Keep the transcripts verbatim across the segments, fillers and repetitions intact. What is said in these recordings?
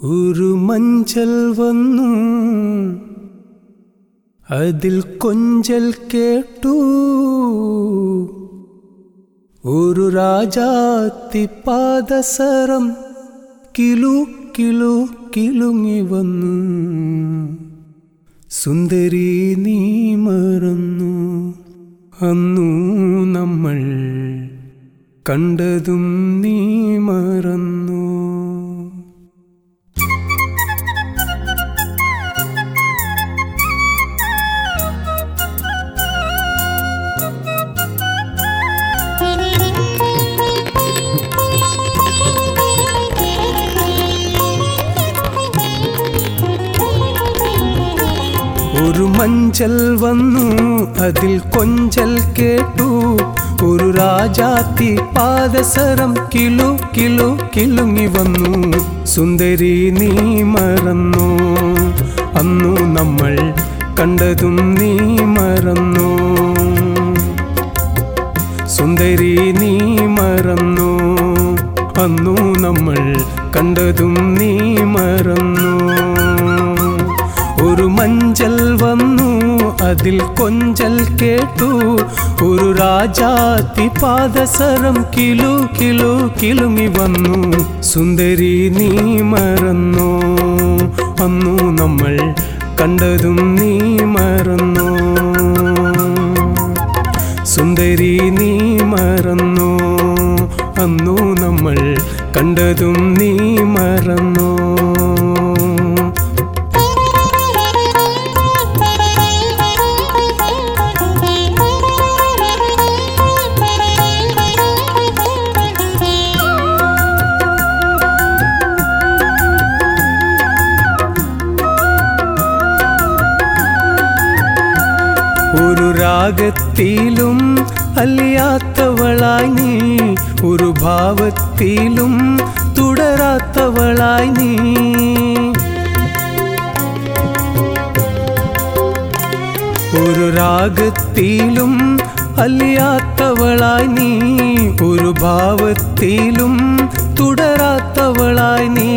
ഒരു മഞ്ചൽ വന്നു അതിൽ കൊഞ്ചൽ കേട്ടു ഒരു രാജാത്തി പാദസരം കിലു കിലു കിലുങ്ങി വന്നു സുന്ദരി നീ മറന്നു അന്നു നമ്മൾ കണ്ടതും നീ മറന്നു. ഒരു മഞ്ചൽ വന്നു അതിൽ കൊഞ്ചൽ കേട്ടു ഒരു രാജാത്തി പാദസരം കിലു കിലു കിലുങ്ങി വന്നു സുന്ദരി നീ മറന്നു അന്നു നമ്മൾ കണ്ടതും നീ മറന്നു സുന്ദരി നീ മറന്നു അന്നു നമ്മൾ കണ്ടതും നീ മറന്നു. ഒരു മഞ്ചൽ വന്നു അതിൽ കൊഞ്ചൽ കേട്ടു ഒരു രാജാത്തി പാദസരം കിലു കിലു കിലുങ്ങി വന്നു സുന്ദരി നീ മറന്നു അന്നു നമ്മൾ കണ്ടതും നീ മറന്നു സുന്ദരി നീ മറന്നു അന്നു നമ്മൾ കണ്ടതും നീ മറന്നു. ഒരു രാഗത്തിലും അലിയാത്തവളായി നീ ഒരു ഭാവത്തിലും തുടരാത്തവളായി നീ ഒരു രാഗത്തിലും അലിയാത്തവളായി നീ ഒരു ഭാവത്തിലും തുടരാത്തവളായി നീ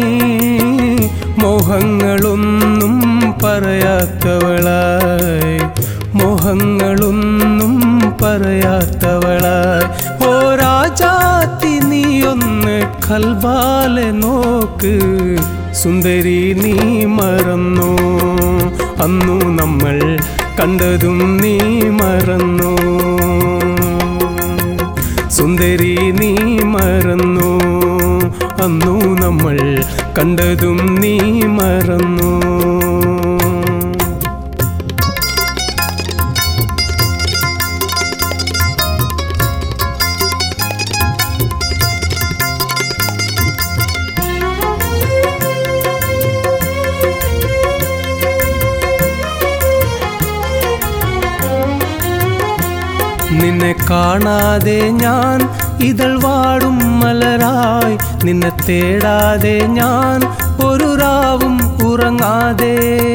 മോഹങ്ങളൊന്നും പറയാത്തവളായി മോഹങ്ങളൊന്നും പറയാത്തവളായി ഓ രാജാത്തി നീയൊന്ന് കൽവാലെ നോക്ക് സുന്ദരി നീ മറന്നു അന്നു നമ്മൾ കണ്ടതും നീ മറന്നു സുന്ദരി നീ മറന്നു അന്നു നമ്മൾ കണ്ടതും നീ മറന്നു. നിന്നെ കാണാതെ ഞാൻ ഇതൾ വാടും മലരായി നിന്നെ തേടാതെ ഞാൻ ഒരു രാവും ഉറങ്ങാതെ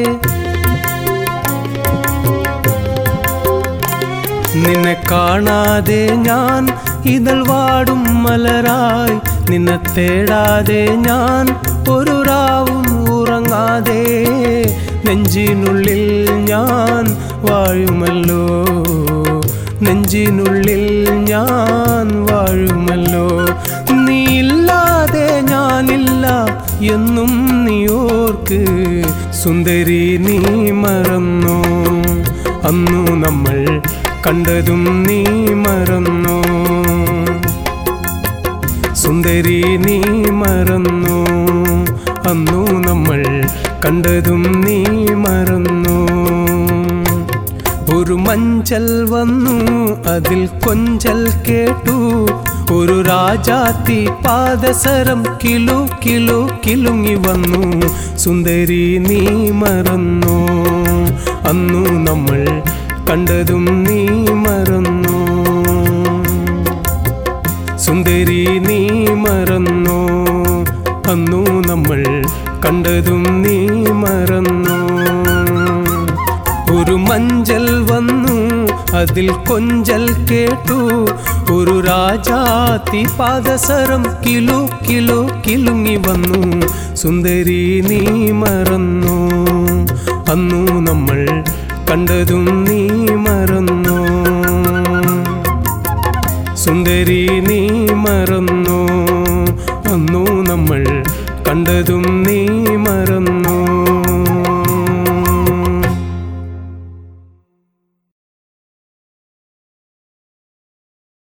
നിന്നെ കാണാതെ ഞാൻ ഇതൾ വാടും മലരായി നിന്നെ തേടാതെ ഞാൻ ഒരു രാവും ഉറങ്ങാതെ നെഞ്ചിനുള്ളിൽ ഞാൻ വാഴുമല്ലോ നെഞ്ചിനുള്ളിൽ ഞാൻ വാഴുമല്ലോ നീയില്ലാതെ ഞാനില്ല എന്നും നീ ഓർക്ക് സുന്ദരി നീ മറന്നു അന്നു നമ്മൾ കണ്ടതും നീ മറന്നു സുന്ദരി നീ മറന്നു അന്നു നമ്മൾ കണ്ടതും നീ മറന്നു. ഒരു മഞ്ചൽ വന്നു അതിൽ കൊഞ്ചൽ കേട്ടു ഒരു രാജാത്തി പാദസരം കിലു കിലു കിലുങ്ങി വന്നു സുന്ദരി നീ മറന്നു അന്നു നമ്മൾ കണ്ടതും നീ മറന്നു സുന്ദരി നീ മറന്നു അന്നു നമ്മൾ കണ്ടതും നീ മറന്നു. ഒരു മഞ്ചൽ വന്നു അതിൽ കൊഞ്ചൽ കേട്ടു ഒരു രാജാത്തി പാദസരം കിലു കിലു കിലുങ്ങി വന്നു. സുന്ദരി നീ മറന്നോ, അന്നു നമ്മൾ കണ്ടതും നീ മറന്നോ. സുന്ദരി നീ മറന്നോ,